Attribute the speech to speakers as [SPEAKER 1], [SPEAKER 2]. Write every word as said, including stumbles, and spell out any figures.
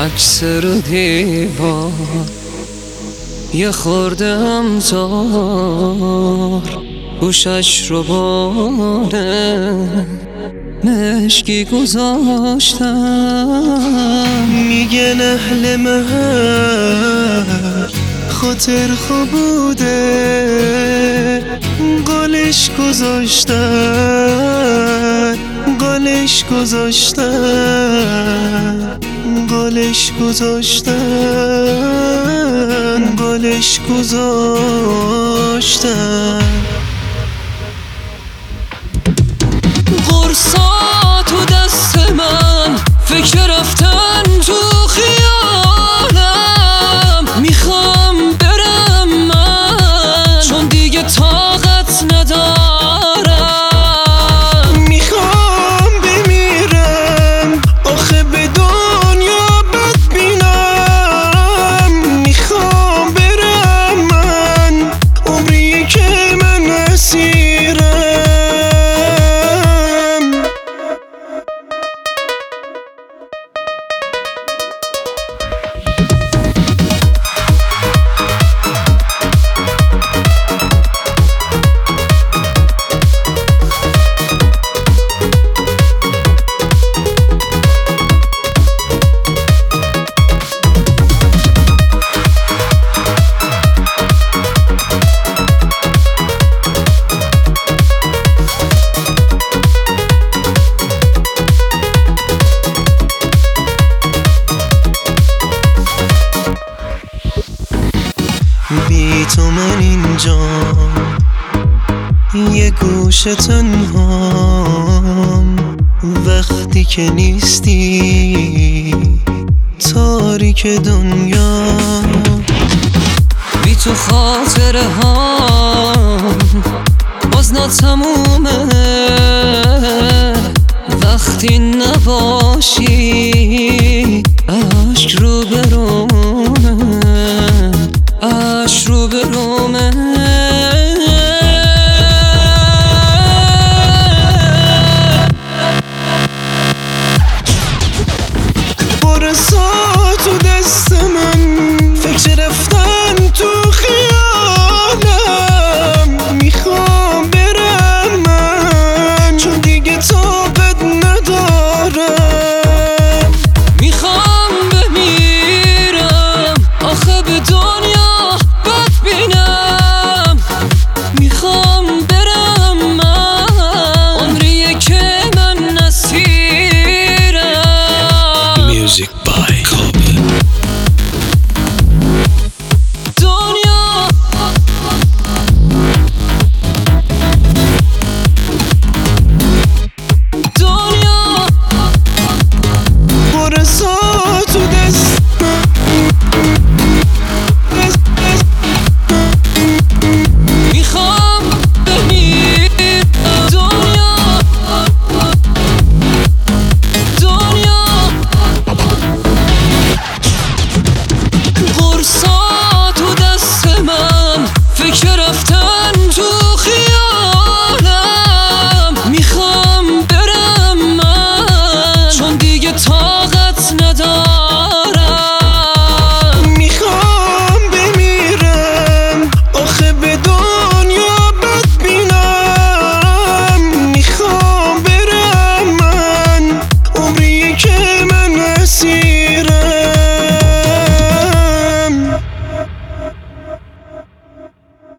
[SPEAKER 1] عکس رو دیوار یه خورده همزار گوشش رو باره مشکی گذاشتم.
[SPEAKER 2] میگن اهل محل خاطر خوب بوده، قالش گذاشتن قالش گذاشتن قالش گذاشتن قالش گذاشتن.
[SPEAKER 1] قرصا تو دست من فکر رفتن تو خیالم، میخوام برم من چون دیگه طاقت ندارم.
[SPEAKER 2] میخوام بمیرم آخه به دنیا بد بینم، میخوام برم من عمری که من اسیرم. بی تو من اینجا یه گوشه تنهام، وقتی که نیستی تاریک دنیا.
[SPEAKER 1] بی تو خاطره هام باز ناتمومه، وقتی نباشی